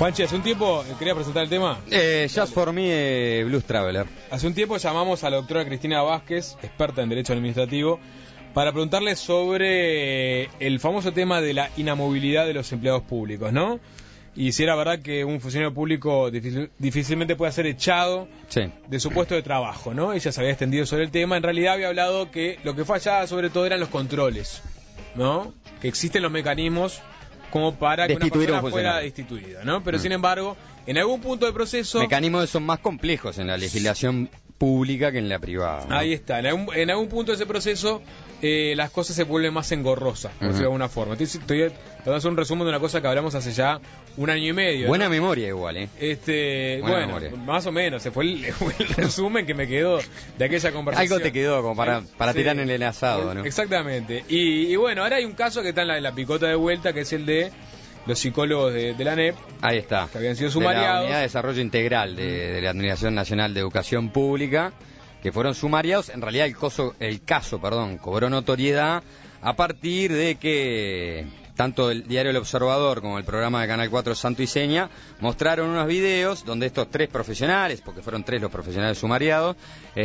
Juanchi, hace un tiempo, ¿querías presentar el tema? Just for Me, Blues Traveler. Hace un tiempo llamamos a la doctora Cristina Vázquez, experta en Derecho Administrativo, para preguntarle sobre el famoso tema de la inamovilidad de los empleados públicos, ¿no? Y si era verdad que un funcionario público difícilmente puede ser echado de su puesto de trabajo, ¿no? Ella se había extendido sobre el tema. En realidad había hablado que lo que fallaba sobre todo eran los controles, ¿no? Que existen los mecanismos como para que una persona fuera destituida, ¿no? Pero sin embargo, en algún punto del proceso... Mecanismos son más complejos en la legislación pública que en la privada, ¿no? Ahí está, en algún punto de ese proceso las cosas se vuelven más engorrosas, por decirlo de alguna forma. Estoy tratando de hacer un resumen de una cosa que hablamos hace ya un año y medio. Buena ¿no? memoria igual, ¿eh? Bueno, memoria. Más o menos, se fue el resumen que me quedó de aquella conversación. Algo te quedó como para tirar en el asado, ¿no? Exactamente. Y bueno, ahora hay un caso que está en la picota de vuelta, que es el de los psicólogos de la ANEP. Ahí está. Que habían sido sumariados. De la Unidad de Desarrollo Integral de la Administración Nacional de Educación Pública, que fueron sumariados. En realidad el caso cobró notoriedad a partir de que tanto el diario El Observador como el programa de Canal 4 Santo y Seña mostraron unos videos donde estos tres profesionales, porque fueron tres los profesionales sumariados,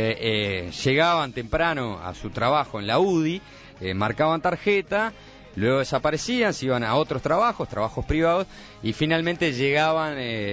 llegaban temprano a su trabajo en la UDI, marcaban tarjeta, luego desaparecían, se iban a otros trabajos privados, y finalmente llegaban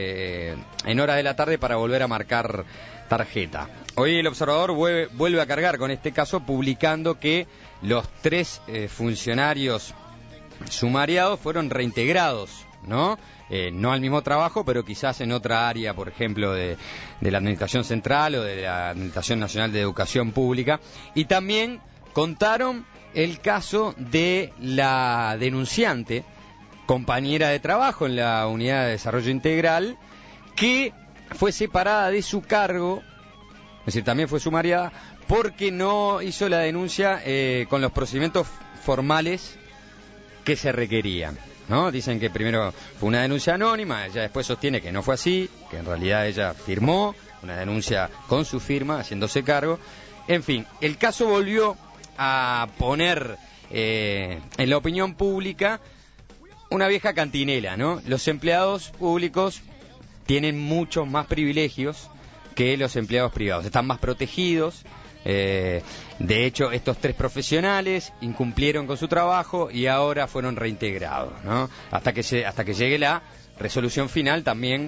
en horas de la tarde para volver a marcar tarjeta. Hoy El Observador vuelve a cargar con este caso, publicando que los tres funcionarios sumariados fueron reintegrados, ¿no? No al mismo trabajo, pero quizás en otra área, por ejemplo, de la Administración Central o de la Administración Nacional de Educación Pública. Y también contaron el caso de la denunciante, compañera de trabajo en la Unidad de Desarrollo Integral, que fue separada de su cargo, es decir, también fue sumariada, porque no hizo la denuncia con los procedimientos formales que se requerían, ¿no? Dicen que primero fue una denuncia anónima, ella después sostiene que no fue así, que en realidad ella firmó una denuncia con su firma, haciéndose cargo. En fin, el caso volvió a poner en la opinión pública una vieja cantinela, ¿no? Los empleados públicos tienen muchos más privilegios que los empleados privados, están más protegidos. De hecho, estos tres profesionales incumplieron con su trabajo y ahora fueron reintegrados, ¿no? Hasta que llegue la resolución final también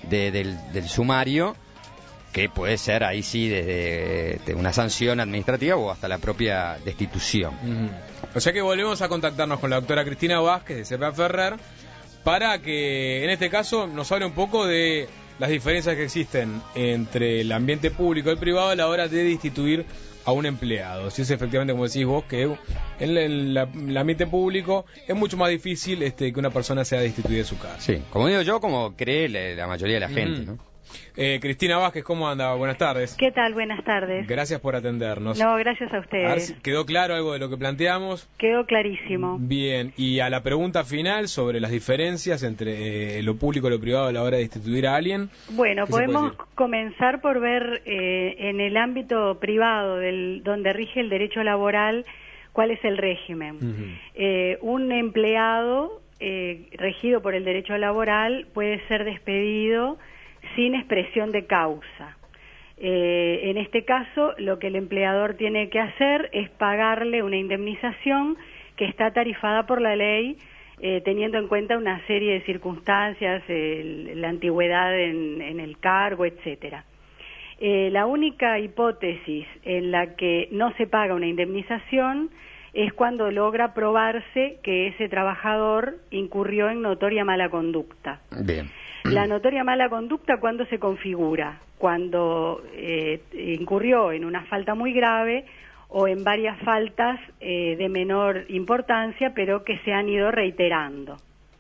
del sumario, que puede ser ahí sí desde una sanción administrativa o hasta la propia destitución. O sea que volvemos a contactarnos con la doctora Cristina Vázquez de CPA Ferrer para que en este caso nos hable un poco de las diferencias que existen entre el ambiente público y el privado a la hora de destituir a un empleado. Si es efectivamente, como decís vos, que en el ambiente público es mucho más difícil que una persona sea destituida de su casa. Sí, como digo yo, como cree la mayoría de la gente, ¿no? Cristina Vázquez, ¿cómo anda? Buenas tardes. ¿Qué tal? Buenas tardes. Gracias por atendernos. No, gracias a A ustedes. ver si ¿quedó claro algo de lo que planteamos? Quedó clarísimo. Bien, y a la pregunta final sobre las diferencias entre lo público y lo privado a la hora de destituir a alguien. Bueno, podemos comenzar por ver en el ámbito privado donde rige el derecho laboral cuál es el régimen. Un empleado regido por el derecho laboral puede ser despedido sin expresión de causa. En este caso, lo que el empleador tiene que hacer es pagarle una indemnización que está tarifada por la ley, teniendo en cuenta una serie de circunstancias, la antigüedad en el cargo, etcétera. La única hipótesis en la que no se paga una indemnización es cuando logra probarse que ese trabajador incurrió en notoria mala conducta. Bien. La notoria mala conducta, ¿cuándo se configura? Cuando incurrió en una falta muy grave o en varias faltas de menor importancia, pero que se han ido reiterando.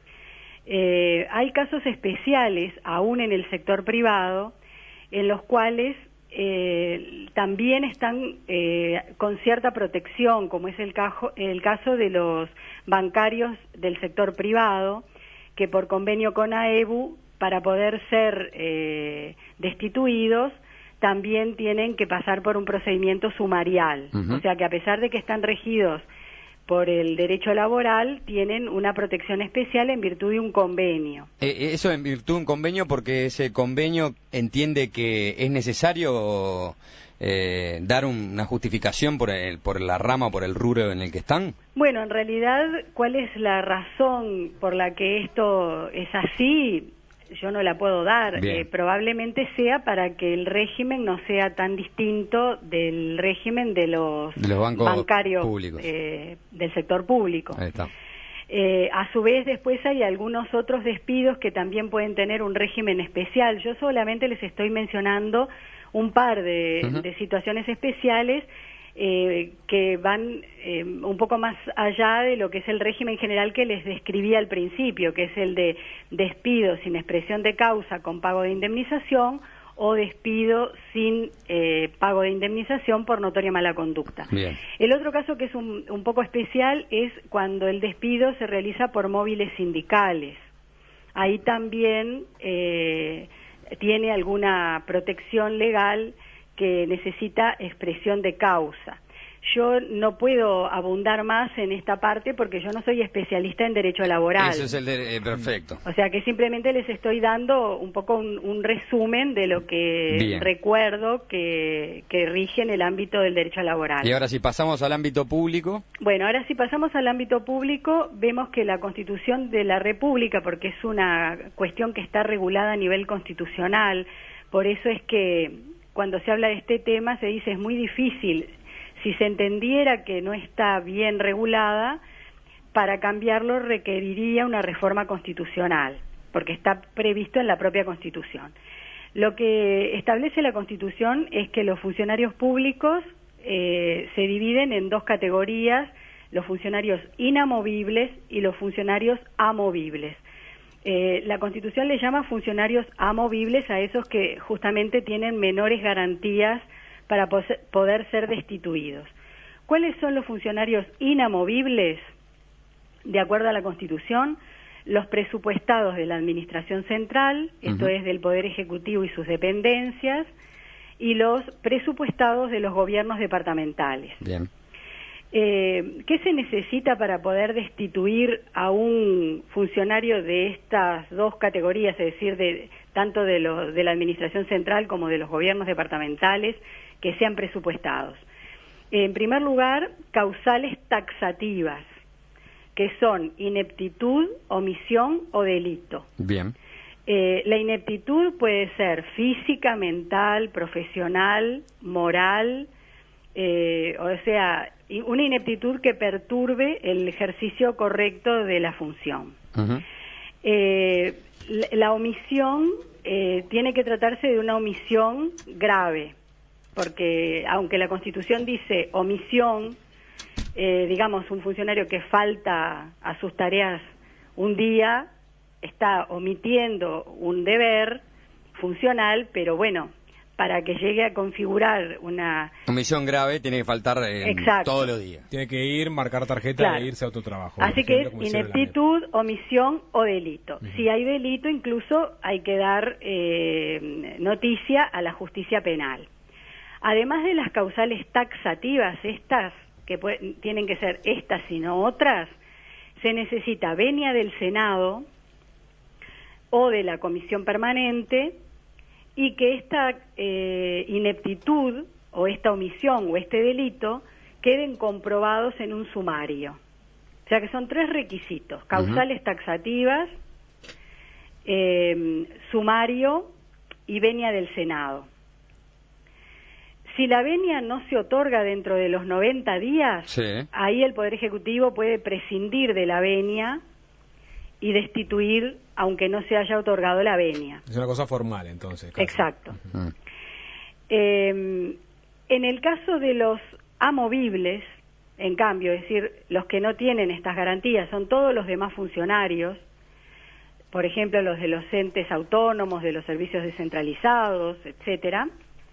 Hay casos especiales, aún en el sector privado, en los cuales también están con cierta protección, como es el caso de los bancarios del sector privado, que por convenio con AEBU, para poder ser destituidos, también tienen que pasar por un procedimiento sumarial. O sea que a pesar de que están regidos por el derecho laboral tienen una protección especial en virtud de un convenio. Eso en virtud de un convenio, porque ese convenio entiende que es necesario dar una justificación por la rama o por el rubro en el que están. Bueno, en realidad, ¿cuál es la razón por la que esto es así? Yo no la puedo dar. Probablemente sea para que el régimen no sea tan distinto del régimen de los bancos bancarios públicos del sector público. Ahí está. A su vez, después hay algunos otros despidos que también pueden tener un régimen especial. Yo solamente les estoy mencionando un par de situaciones especiales que van un poco más allá de lo que es el régimen general que les describí al principio, que es el de despido sin expresión de causa con pago de indemnización o despido sin pago de indemnización por notoria mala conducta. Bien. El otro caso que es un poco especial es cuando el despido se realiza por móviles sindicales. Ahí también tiene alguna protección legal que necesita expresión de causa. Yo no puedo abundar más en esta parte porque yo no soy especialista en derecho laboral. Eso es el perfecto. O sea que simplemente les estoy dando un poco un resumen de lo que recuerdo que rige en el ámbito del derecho laboral. Y ahora si pasamos al ámbito público. Bueno, ahora si pasamos al ámbito público, vemos que la Constitución de la República, porque es una cuestión que está regulada a nivel constitucional, por eso es que cuando se habla de este tema se dice es muy difícil. Si se entendiera que no está bien regulada, para cambiarlo requeriría una reforma constitucional, porque está previsto en la propia Constitución. Lo que establece la Constitución es que los funcionarios públicos se dividen en dos categorías, los funcionarios inamovibles y los funcionarios amovibles. La Constitución le llama funcionarios amovibles a esos que justamente tienen menores garantías para poder ser destituidos. ¿Cuáles son los funcionarios inamovibles? De acuerdo a la Constitución, los presupuestados de la Administración Central, esto es del Poder Ejecutivo y sus dependencias, y los presupuestados de los gobiernos departamentales. Bien. ¿Qué se necesita para poder destituir a un funcionario de estas dos categorías, es decir, tanto de la Administración Central como de los gobiernos departamentales que sean presupuestados? En primer lugar, causales taxativas, que son ineptitud, omisión o delito. Bien. La ineptitud puede ser física, mental, profesional, moral, o sea, una ineptitud que perturbe el ejercicio correcto de la función. La omisión tiene que tratarse de una omisión grave, porque aunque la Constitución dice omisión, digamos, un funcionario que falta a sus tareas un día está omitiendo un deber funcional, pero bueno, para que llegue a configurar una omisión grave tiene que faltar todos los días. Tiene que ir, marcar tarjeta e irse a otro trabajo. Así que es ineptitud, omisión o delito. Si hay delito, incluso hay que dar noticia a la justicia penal. Además de las causales taxativas, estas, que tienen que ser estas y no otras, se necesita venia del Senado o de la Comisión Permanente, y que esta ineptitud o esta omisión o este delito queden comprobados en un sumario. O sea que son tres requisitos: causales taxativas, sumario y venia del Senado. Si la venia no se otorga dentro de los 90 días, ahí el Poder Ejecutivo puede prescindir de la venia y destituir, aunque no se haya otorgado la venia. Es una cosa formal, entonces. Casi. Exacto. En el caso de los amovibles, en cambio, es decir, los que no tienen estas garantías son todos los demás funcionarios, por ejemplo, los de los entes autónomos, de los servicios descentralizados, etcétera,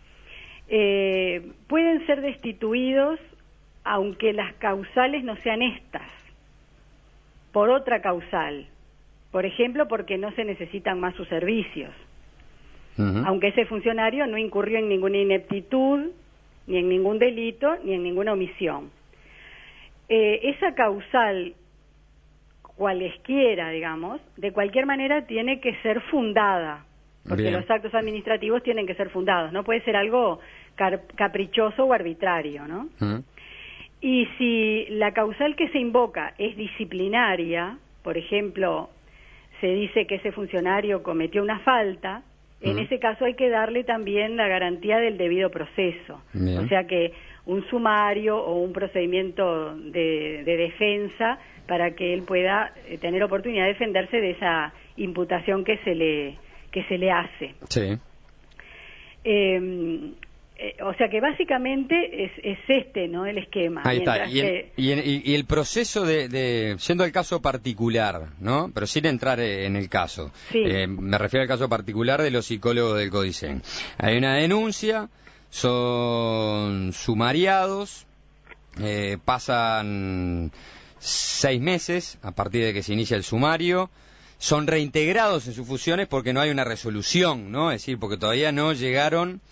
pueden ser destituidos aunque las causales no sean estas, por otra causal. Por ejemplo, porque no se necesitan más sus servicios. Aunque ese funcionario no incurrió en ninguna ineptitud, ni en ningún delito, ni en ninguna omisión. esa causal, cualesquiera, digamos, de cualquier manera tiene que ser fundada, porque Bien. los actos administrativos tienen que ser fundados, no puede ser algo caprichoso o arbitrario, ¿no? Y si la causal que se invoca es disciplinaria, por ejemplo, se dice que ese funcionario cometió una falta, en ese caso hay que darle también la garantía del debido proceso. Bien. O sea que un sumario o un procedimiento de defensa para que él pueda tener oportunidad de defenderse de esa imputación que se le hace. Sí. O sea que básicamente es este, ¿no? El esquema. Ahí está. Mientras Y el proceso yendo al caso particular, ¿no? Pero sin entrar en el caso. Sí. Me refiero al caso particular de los psicólogos del CODICEN. Hay una denuncia, son sumariados, pasan 6 meses a partir de que se inicia el sumario. Son reintegrados en sus funciones porque no hay una resolución, ¿no? Es decir, porque todavía no llegaron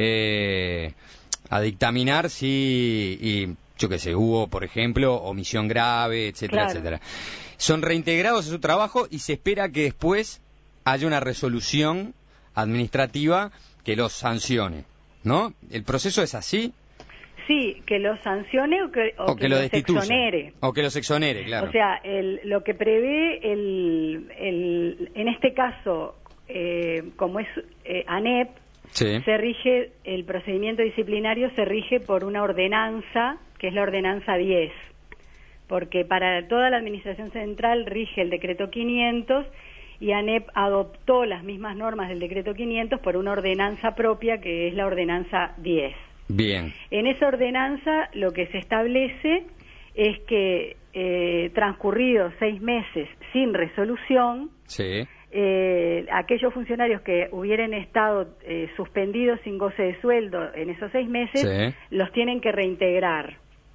a dictaminar si, yo qué sé, hubo, por ejemplo, omisión grave, etcétera, Claro. etcétera. Son reintegrados en su trabajo y se espera que después haya una resolución administrativa que los sancione, ¿no? ¿El proceso es así? sí, que los sancione o que lo los destituya. exonere. O que los exonere, claro. O sea, lo que prevé en este caso, como es ANEP, Sí. se rige, el procedimiento disciplinario se rige por una ordenanza, que es la ordenanza 10, porque para toda la administración central rige el decreto 500 y ANEP adoptó las mismas normas del decreto 500 por una ordenanza propia que es la ordenanza 10. Bien. En esa ordenanza lo que se establece es que transcurridos 6 meses sin resolución, Sí. aquellos funcionarios que hubieran estado suspendidos sin goce de sueldo en esos 6 meses, Sí. los tienen que reintegrar.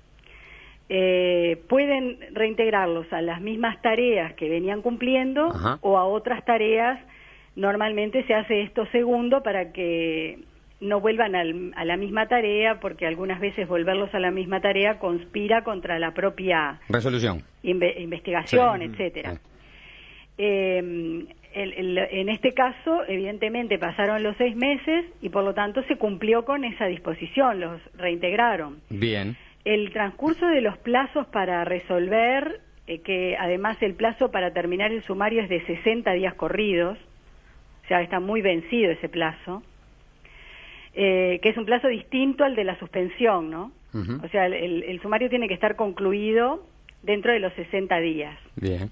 Pueden reintegrarlos a las mismas tareas que venían cumpliendo. Ajá. O a otras tareas. Normalmente se hace esto segundo para que no vuelvan a la misma tarea, porque algunas veces volverlos a la misma tarea conspira contra la propia Resolución. investigación, Sí. etcétera. Sí. En este caso, evidentemente, pasaron los 6 meses y por lo tanto se cumplió con esa disposición, los reintegraron. Bien. El transcurso de los plazos para resolver, que además el plazo para terminar el sumario es de 60 días corridos, o sea, está muy vencido ese plazo, que es un plazo distinto al de la suspensión, ¿no? Ujú. O sea, el sumario tiene que estar concluido dentro de los 60 días. Bien.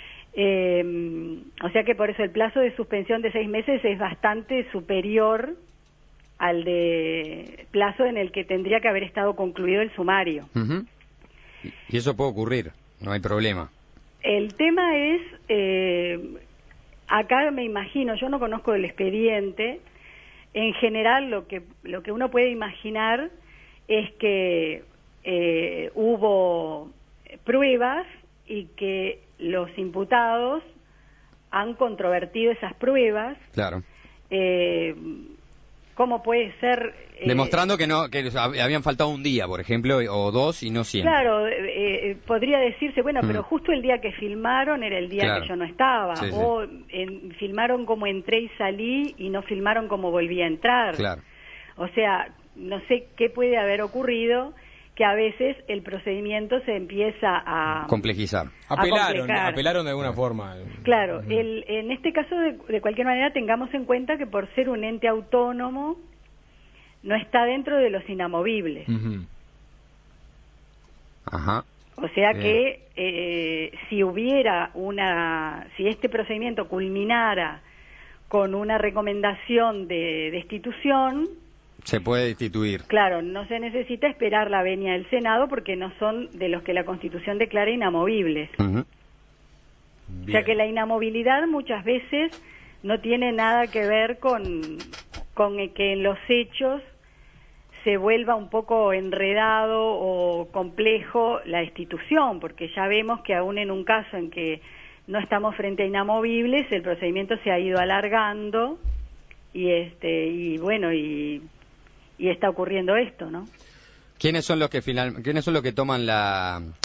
O sea que por eso el plazo de suspensión de 6 meses es bastante superior al de plazo en el que tendría que haber estado concluido el sumario. Ujú. Y eso puede ocurrir, no hay problema. El tema es, acá me imagino, yo no conozco el expediente, en general lo que uno puede imaginar es que hubo pruebas y que los imputados han controvertido esas pruebas. Claro. ¿Cómo puede ser? Demostrando que habían faltado un día, por ejemplo, o 2 y no siempre. Claro, podría decirse, bueno, pero justo el día que filmaron era el día Claro. que yo no estaba, Sí, sí. o filmaron como entré y salí y no filmaron como volví a entrar. Claro. O sea, no sé qué puede haber ocurrido, que a veces el procedimiento se empieza a Complejizar. complicar. Apelaron de alguna forma. Claro, en este caso, de cualquier manera, tengamos en cuenta que por ser un ente autónomo, no está dentro de los inamovibles. Ujú. Ajá. O sea Bien. que si este procedimiento culminara con una recomendación de destitución, Se puede destituir. claro, no se necesita esperar la venia del Senado porque no son de los que la Constitución declara inamovibles. Ujú. O sea que la inamovilidad muchas veces no tiene nada que ver con que en los hechos se vuelva un poco enredado o complejo la destitución, porque ya vemos que aún en un caso en que no estamos frente a inamovibles, el procedimiento se ha ido alargando y bueno, y está ocurriendo esto, ¿no? ¿Quiénes son los que toman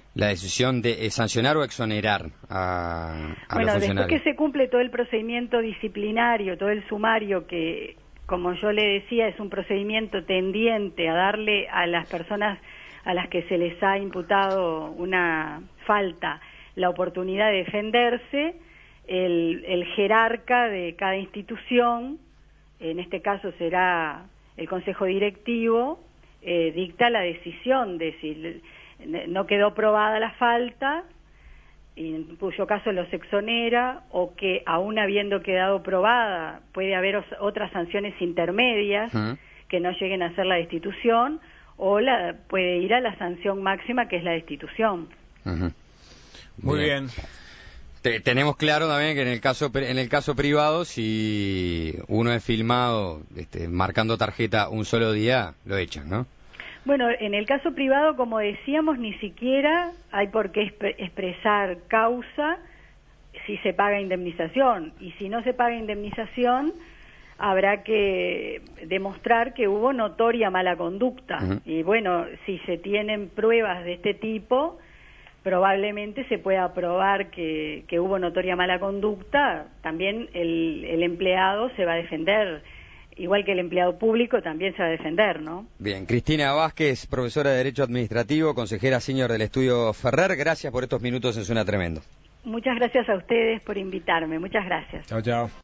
la decisión de sancionar o exonerar a los funcionarios. Después que se cumple todo el procedimiento disciplinario, todo el sumario que, como yo le decía, es un procedimiento tendiente a darle a las personas a las que se les ha imputado una falta la oportunidad de defenderse, el jerarca de cada institución, en este caso será el Consejo Directivo, dicta la decisión de si no quedó probada la falta, en cuyo caso los exonera, o que aún habiendo quedado probada puede haber otras sanciones intermedias que no lleguen a ser la destitución, o puede ir a la sanción máxima, que es la destitución. Muy bien. Tenemos claro también que en el caso privado, si uno es filmado marcando tarjeta un solo día, lo echan, ¿no? Bueno, en el caso privado, como decíamos, ni siquiera hay por qué expresar causa si se paga indemnización. Y si no se paga indemnización, habrá que demostrar que hubo notoria mala conducta. Y bueno, si se tienen pruebas de este tipo, probablemente se pueda probar que hubo notoria mala conducta. También el empleado se va a defender, igual que el empleado público también se va a defender, ¿no? Bien, Cristina Vázquez, profesora de Derecho Administrativo, consejera senior del Estudio Ferrer, gracias por estos minutos en Suena Tremendo. Muchas gracias a ustedes por invitarme, muchas gracias. Chao, chao.